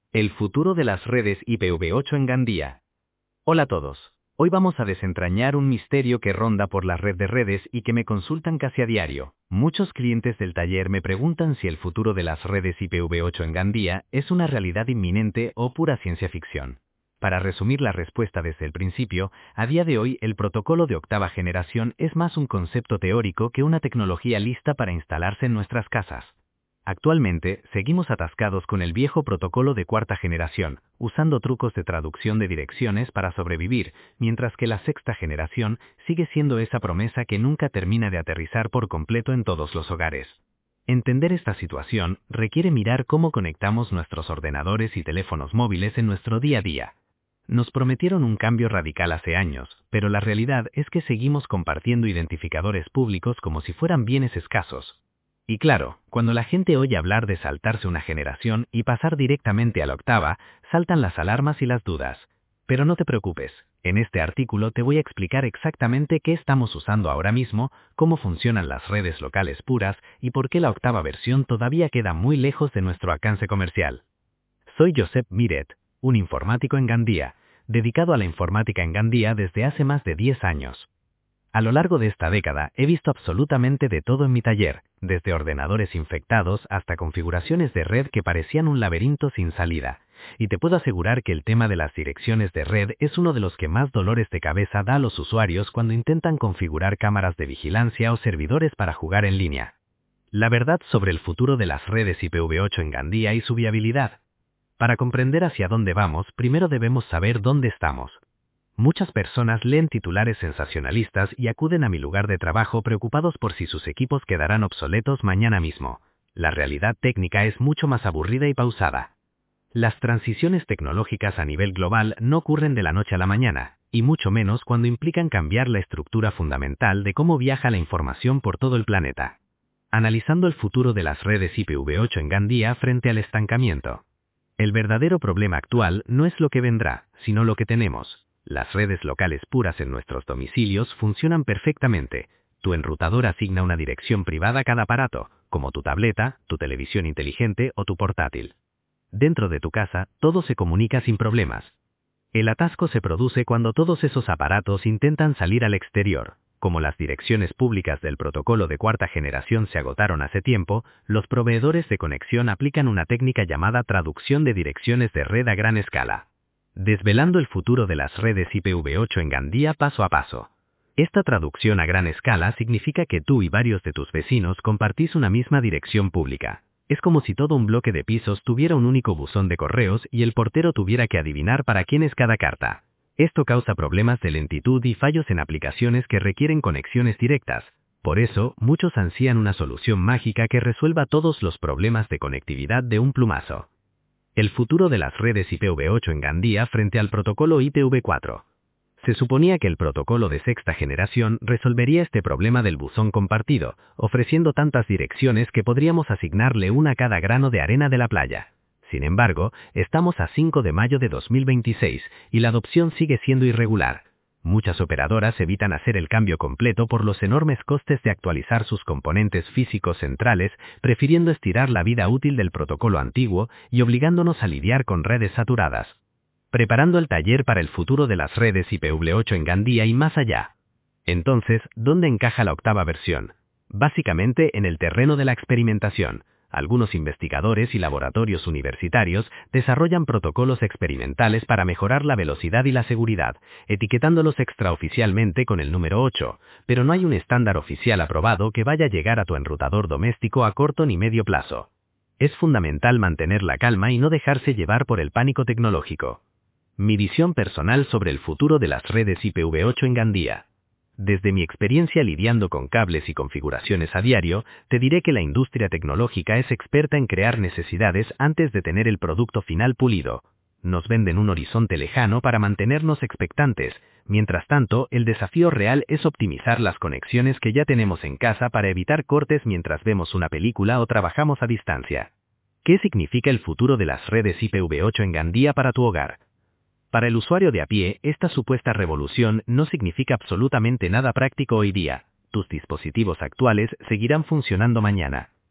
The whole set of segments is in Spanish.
El futuro de las redes IPv8 en Gandía. Hola a todos. Hoy vamos a desentrañar un misterio que ronda por la red de redes y que me consultan casi a diario. Muchos clientes del taller me preguntan si el futuro de las redes IPv8 en Gandía es una realidad inminente o pura ciencia ficción. Para resumir la respuesta desde el principio, a día de hoy el protocolo de octava generación es más un concepto teórico que una tecnología lista para instalarse en nuestras casas. Actualmente, seguimos atascados con el viejo protocolo de cuarta generación, usando trucos de traducción de direcciones para sobrevivir, mientras que la sexta generación sigue siendo esa promesa que nunca termina de aterrizar por completo en todos los hogares. Entender esta situación requiere mirar cómo conectamos nuestros ordenadores y teléfonos móviles en nuestro día a día. Nos prometieron un cambio radical hace años, pero la realidad es que seguimos compartiendo identificadores públicos como si fueran bienes escasos. Y claro, cuando la gente oye hablar de saltarse una generación y pasar directamente a la octava, saltan las alarmas y las dudas. Pero no te preocupes, en este artículo te voy a explicar exactamente qué estamos usando ahora mismo, cómo funcionan las redes locales puras y por qué la octava versión todavía queda muy lejos de nuestro alcance comercial. Soy Josep Miret, un informático en Gandía, dedicado a la informática en Gandía desde hace más de 10 años. A lo largo de esta década he visto absolutamente de todo en mi taller, desde ordenadores infectados hasta configuraciones de red que parecían un laberinto sin salida, y te puedo asegurar que el tema de las direcciones de red es uno de los que más dolores de cabeza da a los usuarios cuando intentan configurar cámaras de vigilancia o servidores para jugar en línea. La verdad sobre el futuro de las redes IPv8 en Gandía y su viabilidad. Para comprender hacia dónde vamos, primero debemos saber dónde estamos. Muchas personas leen titulares sensacionalistas y acuden a mi lugar de trabajo preocupados por si sus equipos quedarán obsoletos mañana mismo. La realidad técnica es mucho más aburrida y pausada. Las transiciones tecnológicas a nivel global no ocurren de la noche a la mañana, y mucho menos cuando implican cambiar la estructura fundamental de cómo viaja la información por todo el planeta. Analizando el futuro de las redes IPv8 en Gandía frente al estancamiento. El verdadero problema actual no es lo que vendrá, sino lo que tenemos. Las redes locales puras en nuestros domicilios funcionan perfectamente. Tu enrutador asigna una dirección privada a cada aparato, como tu tableta, tu televisión inteligente o tu portátil. Dentro de tu casa, todo se comunica sin problemas. El atasco se produce cuando todos esos aparatos intentan salir al exterior. Como las direcciones públicas del protocolo de cuarta generación se agotaron hace tiempo, los proveedores de conexión aplican una técnica llamada traducción de direcciones de red a gran escala. Desvelando el futuro de las redes IPv8 en Gandía paso a paso. Esta traducción a gran escala significa que tú y varios de tus vecinos compartís una misma dirección pública. Es como si todo un bloque de pisos tuviera un único buzón de correos y el portero tuviera que adivinar para quién es cada carta. Esto causa problemas de lentitud y fallos en aplicaciones que requieren conexiones directas. Por eso, muchos ansían una solución mágica que resuelva todos los problemas de conectividad de un plumazo. El futuro de las redes IPv8 en Gandía frente al protocolo IPv4. Se suponía que el protocolo de sexta generación resolvería este problema del buzón compartido, ofreciendo tantas direcciones que podríamos asignarle una a cada grano de arena de la playa. Sin embargo, estamos a 5 de mayo de 2026 y la adopción sigue siendo irregular. Muchas operadoras evitan hacer el cambio completo por los enormes costes de actualizar sus componentes físicos centrales, prefiriendo estirar la vida útil del protocolo antiguo y obligándonos a lidiar con redes saturadas. Preparando el taller para el futuro de las redes IPv8 en Gandía y más allá. Entonces, ¿dónde encaja la octava versión? Básicamente en el terreno de la experimentación. Algunos investigadores y laboratorios universitarios desarrollan protocolos experimentales para mejorar la velocidad y la seguridad, etiquetándolos extraoficialmente con el número 8, pero no hay un estándar oficial aprobado que vaya a llegar a tu enrutador doméstico a corto ni medio plazo. Es fundamental mantener la calma y no dejarse llevar por el pánico tecnológico. Mi visión personal sobre el futuro de las redes IPv8 en Gandía. Desde mi experiencia lidiando con cables y configuraciones a diario, te diré que la industria tecnológica es experta en crear necesidades antes de tener el producto final pulido. Nos venden un horizonte lejano para mantenernos expectantes. Mientras tanto, el desafío real es optimizar las conexiones que ya tenemos en casa para evitar cortes mientras vemos una película o trabajamos a distancia. ¿Qué significa el futuro de las redes IPv8 en Gandía para tu hogar? Para el usuario de a pie, esta supuesta revolución no significa absolutamente nada práctico hoy día. Tus dispositivos actuales seguirán funcionando mañana.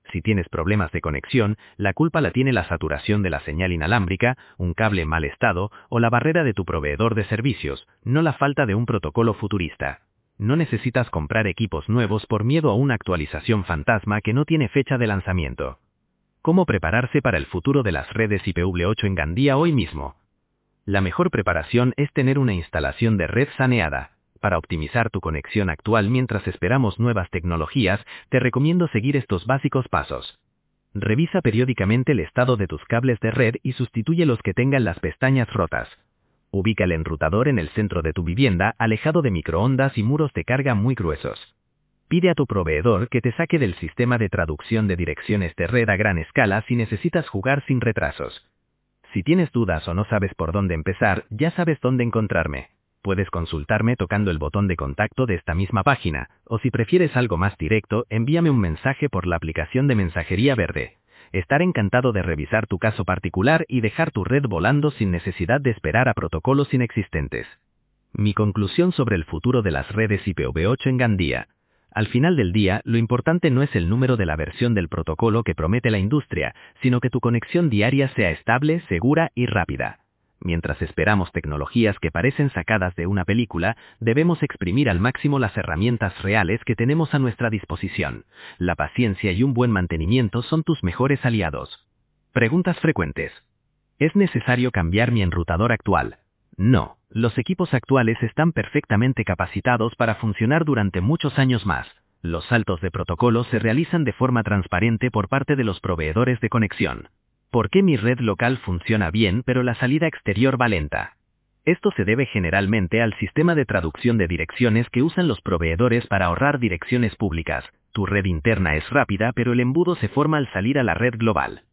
Si tienes problemas de conexión, la culpa la tiene la saturación de la señal inalámbrica, un cable en mal estado o la barrera de tu proveedor de servicios, no la falta de un protocolo futurista. No necesitas comprar equipos nuevos por miedo a una actualización fantasma que no tiene fecha de lanzamiento. ¿Cómo prepararse para el futuro de las redes IPv8 en Gandía hoy mismo? La mejor preparación es tener una instalación de red saneada. Para optimizar tu conexión actual mientras esperamos nuevas tecnologías, te recomiendo seguir estos básicos pasos. Revisa periódicamente el estado de tus cables de red y sustituye los que tengan las pestañas rotas. Ubica el enrutador en el centro de tu vivienda, alejado de microondas y muros de carga muy gruesos. Pide a tu proveedor que te saque del sistema de traducción de direcciones de red a gran escala si necesitas jugar sin retrasos. Si tienes dudas o no sabes por dónde empezar, ya sabes dónde encontrarme. Puedes consultarme tocando el botón de contacto de esta misma página, o si prefieres algo más directo, envíame un mensaje por la aplicación de mensajería verde. Estaré encantado de revisar tu caso particular y dejar tu red volando sin necesidad de esperar a protocolos inexistentes. Mi conclusión sobre el futuro de las redes IPv8 en Gandía. Al final del día, lo importante no es el número de la versión del protocolo que promete la industria, sino que tu conexión diaria sea estable, segura y rápida. Mientras esperamos tecnologías que parecen sacadas de una película, debemos exprimir al máximo las herramientas reales que tenemos a nuestra disposición. La paciencia y un buen mantenimiento son tus mejores aliados. Preguntas frecuentes. ¿Es necesario cambiar mi enrutador actual? No, los equipos actuales están perfectamente capacitados para funcionar durante muchos años más. Los saltos de protocolo se realizan de forma transparente por parte de los proveedores de conexión. ¿Por qué mi red local funciona bien pero la salida exterior va lenta? Esto se debe generalmente al sistema de traducción de direcciones que usan los proveedores para ahorrar direcciones públicas. Tu red interna es rápida pero el embudo se forma al salir a la red global.